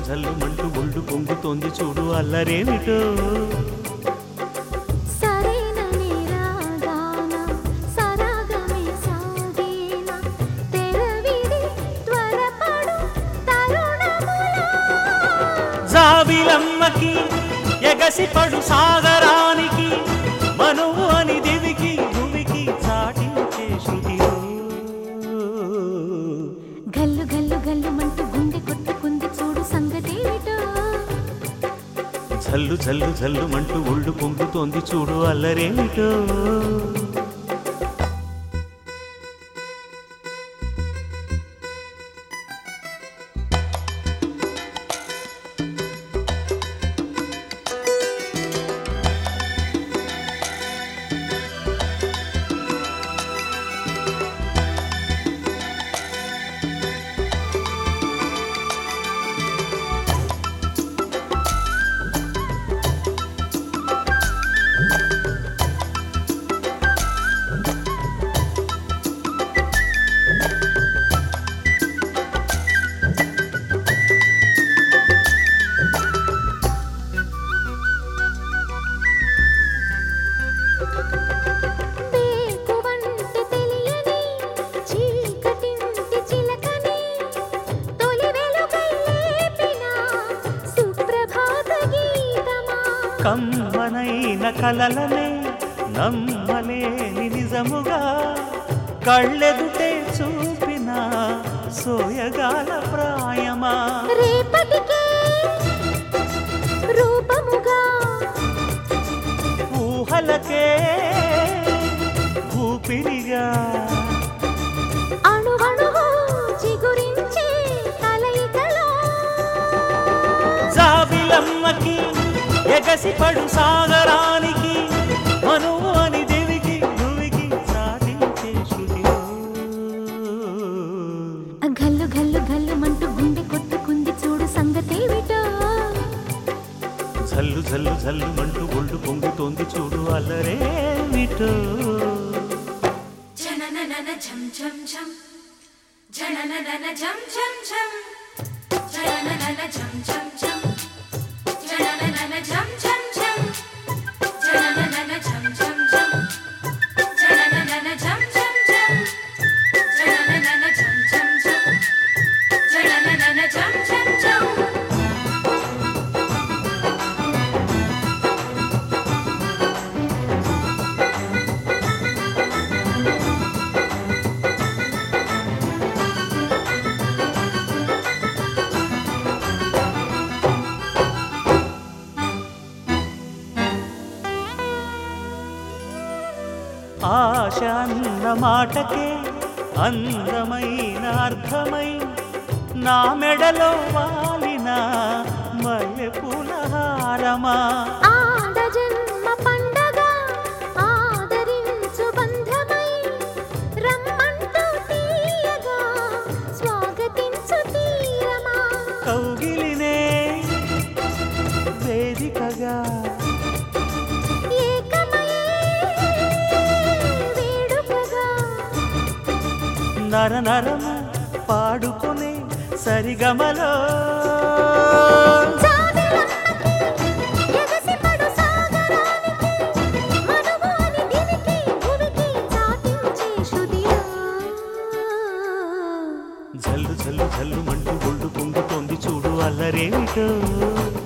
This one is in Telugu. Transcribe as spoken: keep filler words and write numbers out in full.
జల్లుమంటూ ఒళ్ళు పొంగుతోంది చూడు అల్లరేమిటో. జాబిలమ్మకి ఎగసిపడు సాగరానికి మనువు అని దివికి భూమికి చాటించే శృతిలో. గల్లు గల్లు గల్లు మంటూ గుండె కొట్టుకుంది చూడు సంగతేమిటో. జల్లు జల్లు జల్లుమంటూ ఒళ్ళు పొంగుతోంది చూడు అల్లరేమిటో. కమ్మనైన కలలనే నమ్మలేని నిజముగా కళ్ళెదుటే చూపిన సోయగాల ప్రాయమా. రేపటికే రూపముగా ఊహలకే ఊపిరిగా అణువణువు చిగురించే కలయికలో. జాబిలమ్మకి ఎగసిపడు సాగరానికి మనువు అని దేవికి భూమికి సాధించే శృతిలో. గల్లు గల్లు గల్లు మంటూ గుండె కొట్టుకుంది చూడు సంగతేమిటో. జల్లు జల్లు జల్లుమంటూ ఒళ్ళు పొంగుతోంది చూడు అల్లరేమిటో. జననన ఝం ఝం ఝం జననన ఝం ఝం ఝం జననన ఝం ఝం ఝం జననన ఝం ఝం ఝం జననన ఝం ఝం ఝం జననన ఝం ఝం ఝం జననన ఝం ఝం ఝం జననన ఝం ఝం ఝం. ఆశ అన్న మాటకే అందమైన అర్థమై నా మెడలో వాలిన మల్లెపూల హారమా. ఆడజన్మ పండగ ఆదరించు బంధమై రమ్మంటూ తీయగా స్వాగతించు తీరమా. కౌగిలినే వేదికగా నర నరం పాడుకునే సరిగమలో. జల్లు జల్లు జల్లుమంటూ ఒళ్ళు పొంగుతోంది చూడు అల్లరేమిటో.